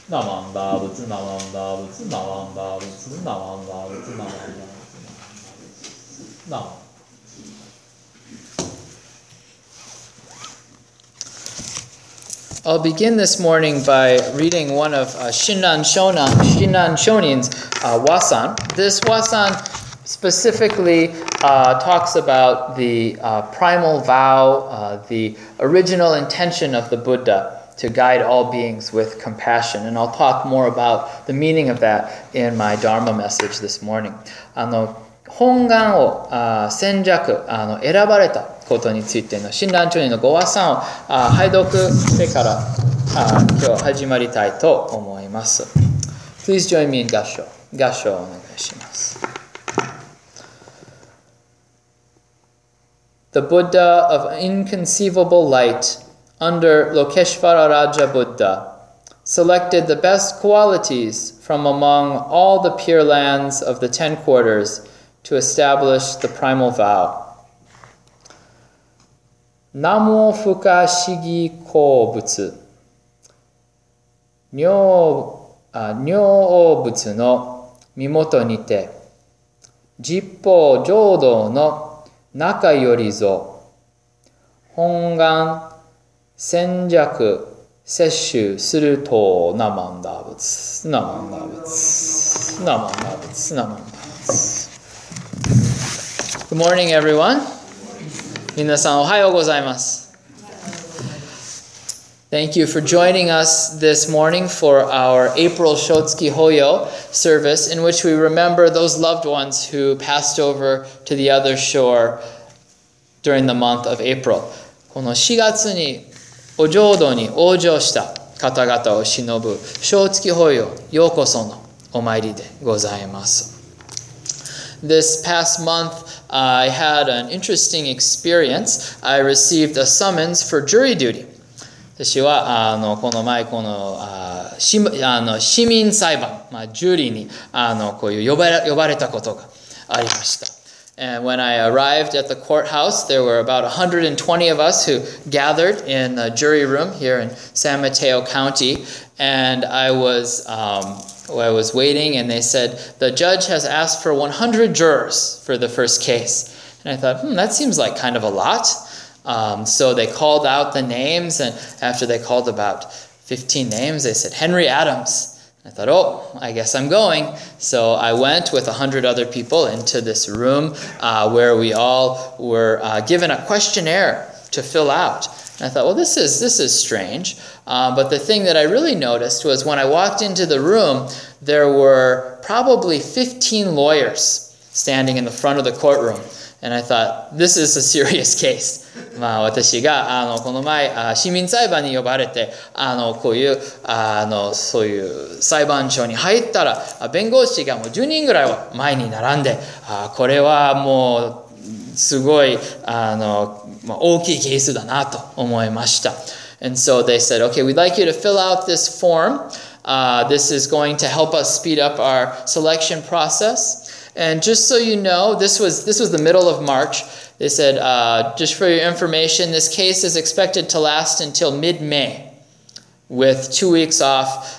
ナマンダブツナマンダブツナマンダブツナマンダブツナマンダブツナマン。 I'll begin this morning by reading one of Shinran Shonin's wasan. This wasan specifically talks about the primal vow, the original intention of the Buddha to guide all beings with compassion. And I'll talk more about the meaning of that in my Dharma message this morning. 本願を選択選ばれたことについての親鸞上人のご話さんを拝読してから今日始まりたいと思います。Please join me in 合唱をお願いします。The Buddha of inconceivable light under Lokeshvara Raja Buddha selected the best qualities from among all the Pure Lands of the 10 quarters to establish the primal vow. Namo Fuka Shigi Kōbutsu Nyo Butsu no Mimoto nite Jippo Jodo no Naka yorizo Hongan Senjaku Sesshu Suru to Namanda Butsu Namanda Butsu Namanda Butsu Namanda Butsu. Good morning, everyone. 皆さんおはようございます。Thank you for joining us this morning for our April Shotsuki Hoyo service, in which we remember those loved ones who passed over to the other shore during the month of April. この4月にお浄土に往生した方々を偲ぶ小月法要、ようこそのお参りでございます。This past month, I had an interesting experience. I received a summons for jury duty. 私はこの前市民裁判、ジュリーにこういう呼ばれたことがありました。And when I arrived at the courthouse, there were about 120 of us who gathered in the jury room here in San Mateo County, and I was waiting, and they said, the judge has asked for 100 jurors for the first case. And I thought, that seems like kind of a lot. So they called out the names, and after they called about 15 names, they said, Henry Adams. I thought, I guess I'm going. So I went with 100 other people into this room where we all were given a questionnaire to fill out. And I thought, this is strange. But the thing that I really noticed was when I walked into the room, there were probably 15 lawyers standing in the front of the courtroom. And I thought, this is a serious case. 私がこの前市民裁判に呼ばれてこういうそういう裁判所に入ったら弁護士がもう10人ぐらいは前に並んでこれはもうすごい大きいケースだなと思いました。And so they said, okay, we'd like you to fill out this form. This is going to help us speed up our selection process. And just so you know, this was the middle of March. They said, just for your information, this case is expected to last until mid-May, with 2 weeks off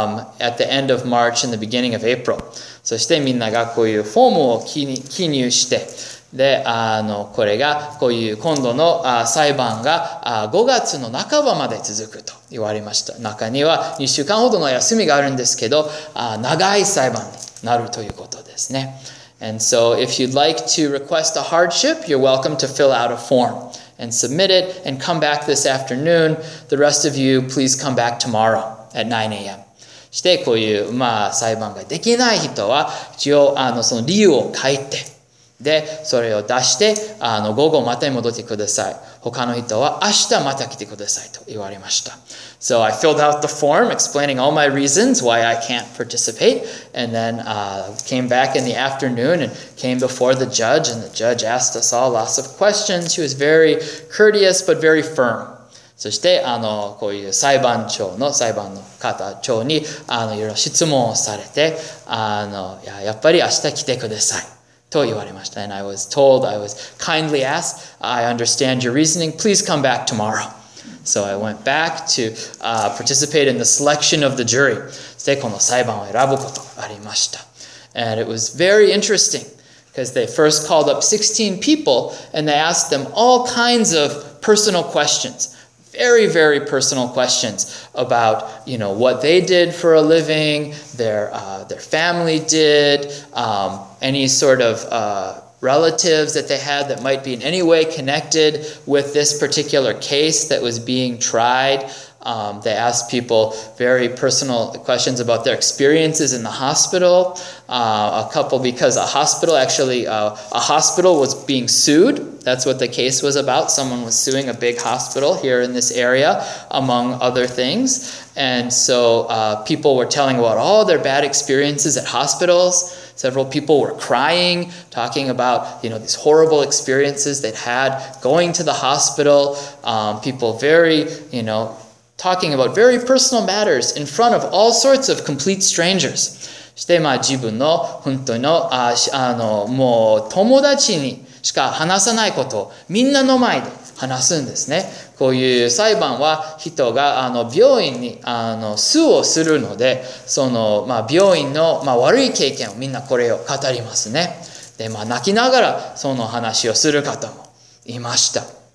at the end of March and the beginning of April. そしてみんながこういうフォームを記入して、でこれがこういう今度の裁判が5月の半ばまで続くと言われました。中には2週間ほどの休みがあるんですけど、長い裁判になるということですね。And so if you'd like to request a hardship, you're welcome to fill out a form and submit it and come back this afternoon. The rest of you, please come back tomorrow at 9 a.m. してこういう裁判ができない人は一応その理由を書いてでそれを出して午後またに戻ってください。他の人は明日また来てくださいと言われました。So I filled out the form explaining all my reasons why I can't participate, and then came back in the afternoon and came before the judge, and the judge asked us all lots of questions. She was very courteous but very firm. そしてこういう裁判の方長にいろいろ質問をされてやっぱり明日来てくださいと言われました。And I was kindly asked, I understand your reasoning, please come back tomorrow. So I went back to participate in the selection of the jury. で、この裁判を選ぶことがありました。And it was very interesting because they first called up 16 people and they asked them all kinds of personal questions. Very, very personal questions about, what they did for a living, their family did, any sort of relatives that they had that might be in any way connected with this particular case that was being tried. They asked people very personal questions about their experiences in the hospital. A couple, because a hospital was being sued. That's what the case was about. Someone was suing a big hospital here in this area, among other things. And so people were telling about all their bad experiences at hospitals. Several people were crying, talking about, these horrible experiences they'd had going to the hospital. People very, talking about very personal matters in front of all sorts of complete strangers. そして、自分の本当のもう友達にしか話さないことをみんなの前で話すんですね。こういう裁判は人が病院にスーをするので、その、病院の、悪い経験をみんなこれを語りますね。で、泣きながらその話をする方もいました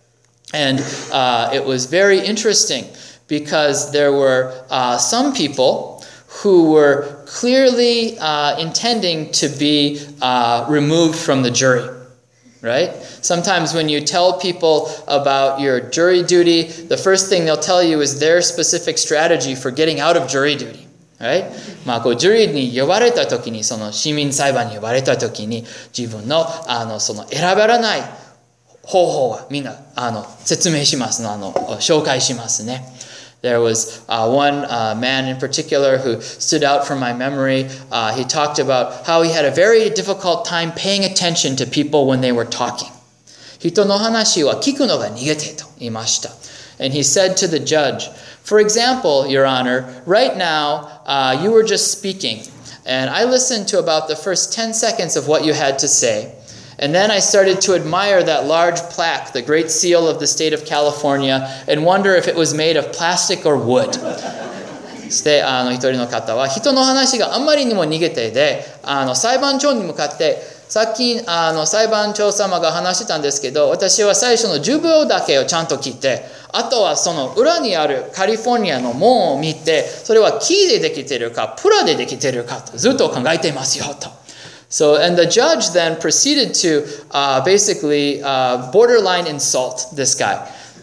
。And it was very interesting.Because there were some people who were clearly intending to be removed from the jury, right? Sometimes when you tell people about your jury duty, the first thing they'll tell you is their specific strategy for getting out of jury duty, right? こうジュリーに呼ばれた時に、その市民裁判に呼ばれた時に、自分のその選ばれない方法はみんな説明しますの、紹介しますね。There was one man in particular who stood out from my memory. He talked about how he had a very difficult time paying attention to people when they were talking. 人の話は聞くのが苦手と言いました。And he said to the judge, for example, Your Honor, right now you were just speaking, and I listened to about the first 10 seconds of what you had to say.And then I started to admire that large plaque, the Great Seal of the State of California, and wonder if it was made of plastic or wood. そして一人の方は人の話があんまりにも苦手で裁判長に向かってさっき裁判長様が話してたんですけど私は最初の10秒だけをちゃんと聞いてあとはその裏にあるカリフォルニアの門を見てそれは木でできているかプラでできているかとずっと考えていますよと。So, and the judge then proceeded to basically borderline insult this guy.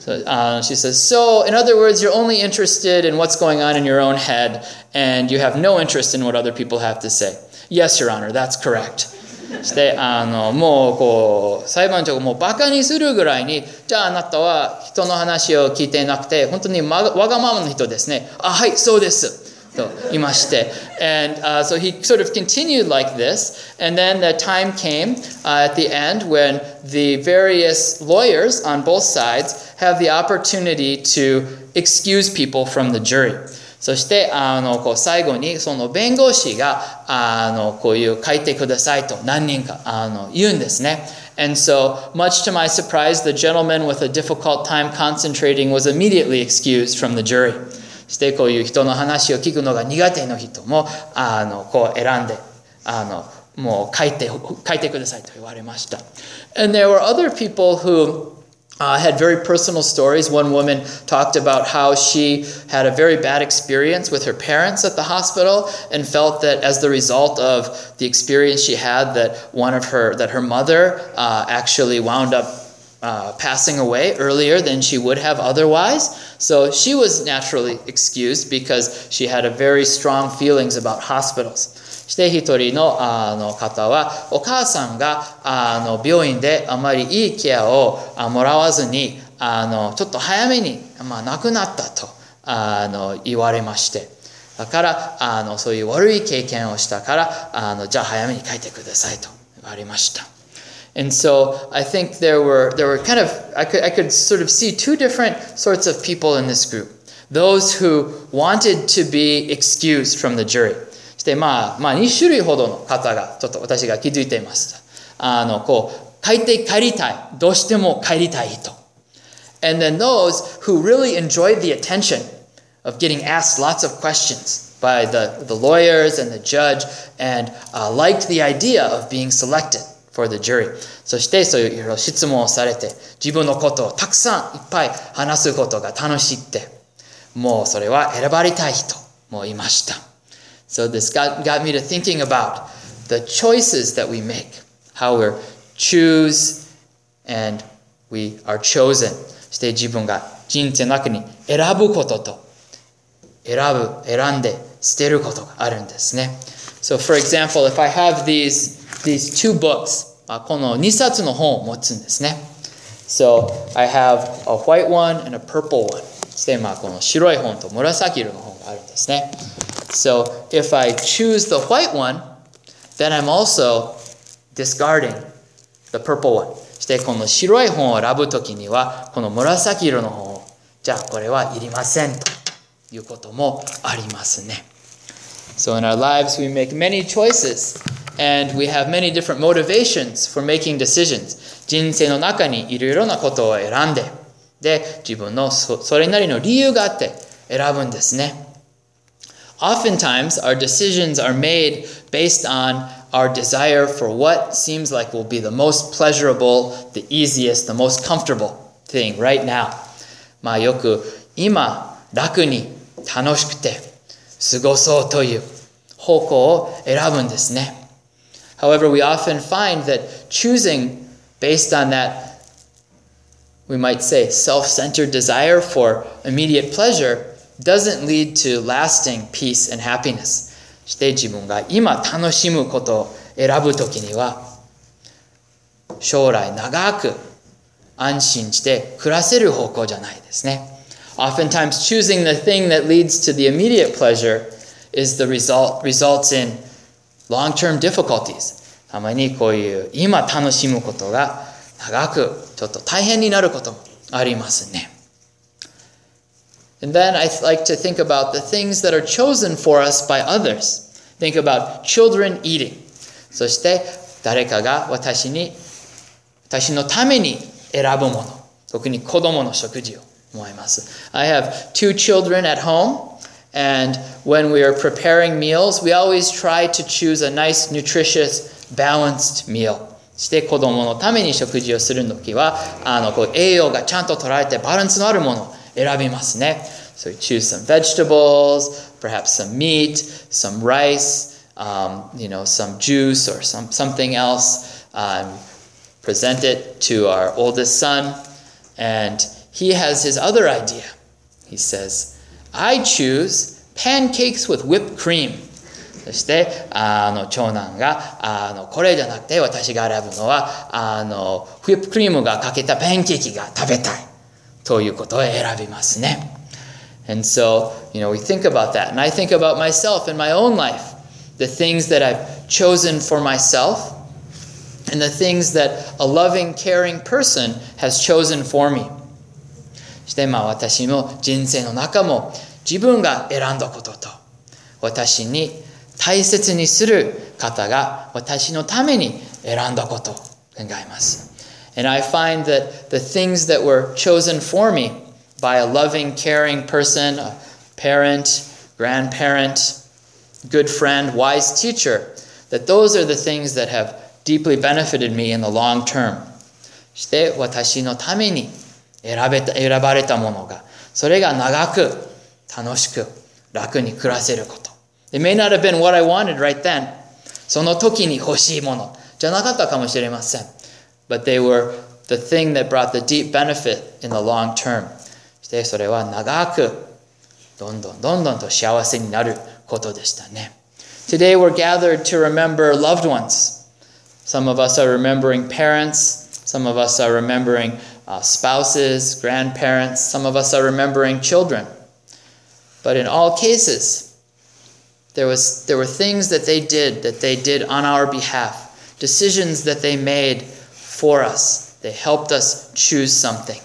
So she says, so in other words, you're only interested in what's going on in your own head, and you have no interest in what other people have to say. Yes, Your Honor, that's correct. してもうこう裁判長がもうバカにするぐらいにじゃああなたは人の話を聞いていなくて本当にわがままの人ですね。あ、はい、そうです。と言いまして and so he sort of continued like this and then the time came at the end when the various lawyers on both sides have the opportunity to excuse people from the jury そしてこう最後にその弁護士がこういう書いてくださいと何人か言うんですね And so, much to my surprise, the gentleman with a difficult time concentrating was immediately excused from the juryしてこういう人の話を聞くのが苦手な人もこう選んでもう書いてくださいと言われました。And there were other people who had very personal stories. One woman talked about how she had a very bad experience with her parents at the hospital and felt that as the result of the experience she had that her mother actually wound up passing away earlier than she would have otherwise. So she was naturally excused because she had a very strong feelings about hospitals. して一人の方はお母さんが病院であまりいいケアをもらわずにちょっと早めに亡くなったと言われまして。だからそういう悪い経験をしたからじゃあ早めに帰ってくださいと言われました。And so I think there were kind of I could sort of see two different sorts of people in this group. Those who wanted to be excused from the jury. して2種類ほどの方がちょっと私が気づいていました。こう帰りたい、どうしても帰りたい人。 And then those who really enjoyed the attention of getting asked lots of questions by the lawyers and the judge and liked the idea of being selected for the jury. そしてそういういろいろ質問をされて自分のことをたくさんいっぱい話すことが楽しくてもうそれは選ばれたい人もいました。So this got me to thinking about the choices that we make, how we choose and we are chosen. そして自分が人生の中に選ぶことと選んで捨てることがあるんですね。So for example, if I have these two books, この2冊の本を持つんですね。So I have a white one and a purple one. そしてこの白い本と紫色の本があるんですね。So if I choose the white one, then I'm also discarding the purple one. そしてこの白い本を選ぶときにはこの紫色の本をじゃあこれはいりませんということもありますね。So in our lives we make many choices and we have many different motivations for making decisions. 人生の中にいろいろなことを選んでで自分のそれなりの理由があって選ぶんですね。Oftentimes, our decisions are made based on our desire for what seems like will be the most pleasurable, the easiest, the most comfortable thing right now. よく今楽に楽しくて過ごそうという方向を選ぶんですね。However, we often find that choosing based on that, we might say, self-centered desire for immediate pleasure doesn't lead to lasting peace and happiness. して自分が今楽しむことを選ぶときには将来長く安心して暮らせる方向じゃないですね。Oftentimes choosing the thing that leads to the immediate pleasure is the results in long-term difficulties. たまにこういう今楽しむことが長くちょっと大変になることもありますね。And then I like to think about the things that are chosen for us by others. Think about children eating. そして誰かが私のために選ぶもの。特に子供の食事を思います。I have 2 children at home, and when we are preparing meals, we always try to choose a nice, nutritious, balanced meal. そして子供のために食事をするときは栄養がちゃんと取られてバランスのあるものを選びますね。So we choose some vegetables, perhaps some meat, some rice, some juice or something else. Present it to our oldest son, and he has his other idea. He says, I choose pancakes with whipped cream. そして長男がこれじゃなくて私が選ぶのはホイップクリームがかけたパンケーキが食べたいということを選びますね。And so, we think about that. And I think about myself in my own life, the things that I've chosen for myself and the things that a loving, caring person has chosen for me. そして私の人生の中も自分が選んだことと私に大切にする方が私のために選んだことを考えます。And I find that the things that were chosen for me by a loving, caring person, a parent, grandparent, good friend, wise teacher, that those are the things that have deeply benefited me in the long term. して私のために選ばれたものが、それが長く、楽しく、楽に暮らせること。It may not have been what I wanted right then. その時に欲しいものじゃなかったかもしれません。But they were the thing that brought the deep benefit in the long term. してそれは長くどんどんと幸せになることでしたね。Today we're gathered to remember loved ones. Some of us are remembering parents. Some of us are remembering spouses, grandparents. Some of us are remembering children. But in all cases, there were things that they did on our behalf, decisions that they made for us. They helped us choose something.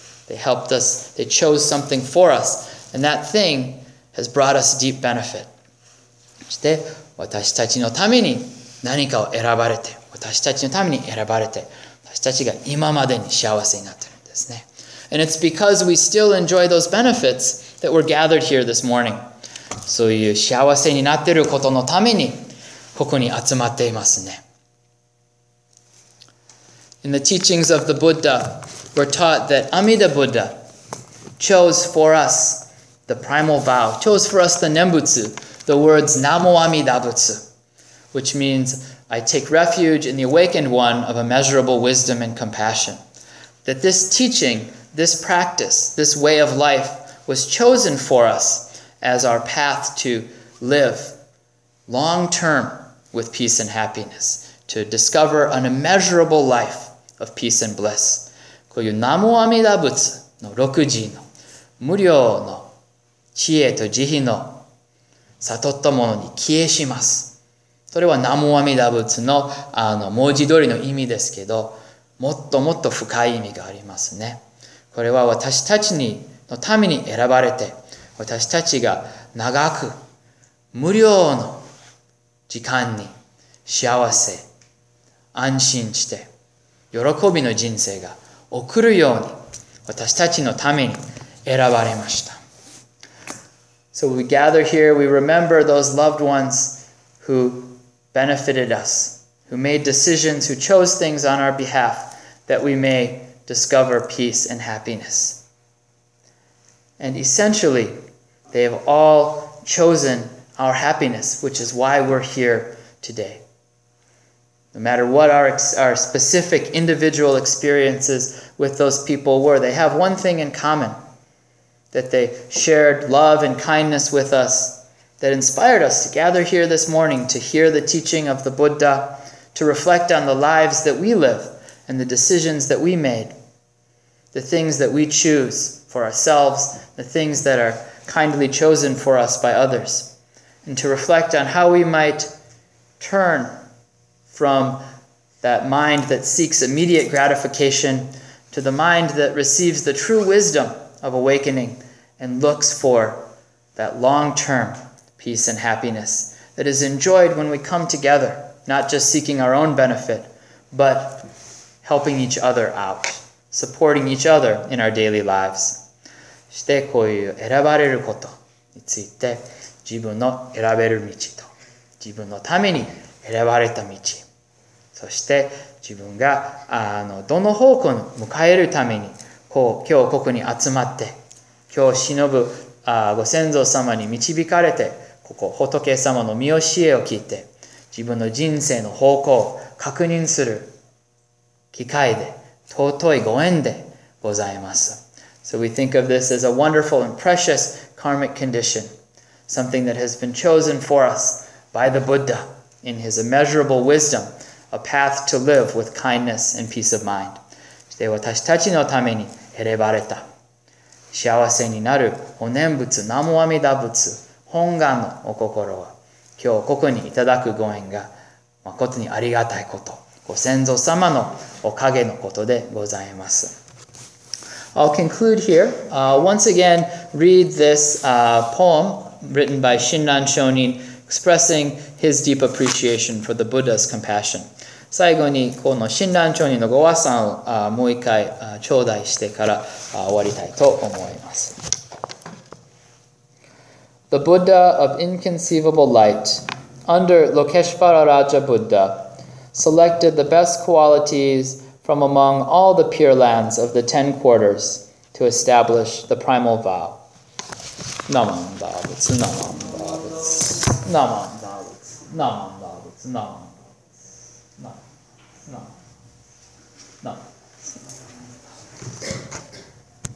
They chose something for us, and that thing has brought us deep benefit. そして私たちのために何かを選ばれて、私たちが今までに幸せになっているんですね。 And it's because we still enjoy those benefits that we're gathered here this morning. そういう幸せになっていることのためにここに集まっていますね。In the teachings of the Buddha, we're taught that Amida Buddha chose for us the primal vow, chose for us the Nembutsu, the words Namo Amida Butsu, which means I take refuge in the awakened one of immeasurable wisdom and compassion. That this teaching, this practice, this way of life was chosen for us as our path to live long-term with peace and happiness, to discover an immeasurable life of peace and bliss. こういうナモアミダ仏の6時の無料の知恵と慈悲の悟ったものに帰依します。それはナモアミダ仏の文字通りの意味ですけど、もっともっと深い意味がありますね。これは私たちのために選ばれて、私たちが長く無料の時間に幸せ、安心して、喜びの人生が送るように私たちのために選ばれました。So we gather here, we remember those loved ones who benefited us, who made decisions, who chose things on our behalf, that we may discover peace and happiness. And essentially, they have all chosen our happiness, which is why we're here today. No matter what our specific individual experiences with those people were, they have one thing in common, that they shared love and kindness with us, that inspired us to gather here this morning to hear the teaching of the Buddha, to reflect on the lives that we live and the decisions that we made, the things that we choose for ourselves, the things that are kindly chosen for us by others, and to reflect on how we might turn from that mind that seeks immediate gratification to the mind that receives the true wisdom of awakening and looks for that long-term peace and happiness that is enjoyed when we come together, not just seeking our own benefit, but helping each other out, supporting each other in our daily lives. そしてこういう選ばれることについて、自分の選べる道と自分のために選ばれた道、そして自分がどの方向に向かえるために今日ここに集まって、今日忍ぶご先祖様に導かれて、ここ仏様の見教えを聞いて、自分の人生の方向を確認する機会で、尊いご縁でございます。So we think of this as a wonderful and precious karmic condition, something that has been chosen for us by the Buddha in his immeasurable wisdom, a path to live with kindness and peace of mind. そして私たちのために選ばれた幸せになるお念仏南無阿弥陀仏本願のお心は、今日ここにいただくご縁が誠にありがたいこと、ご先祖様のおかげのことでございます。I'll conclude here. Once again, read this poem written by Shinran Shonin, expressing his deep appreciation for the Buddha's compassion. 最後にこの親鸞上人のご和賛をもう一回頂戴してから終わりたいと思います。The Buddha of inconceivable light, under Lokeshvara Raja Buddha, selected the best qualities from among all the Pure Lands of the 10 quarters to establish the primal vow. Namam Bhavats, Namam Bhavats, Namam Bhavats, Namam Bhavats, Namam Bhavats, Namam. No.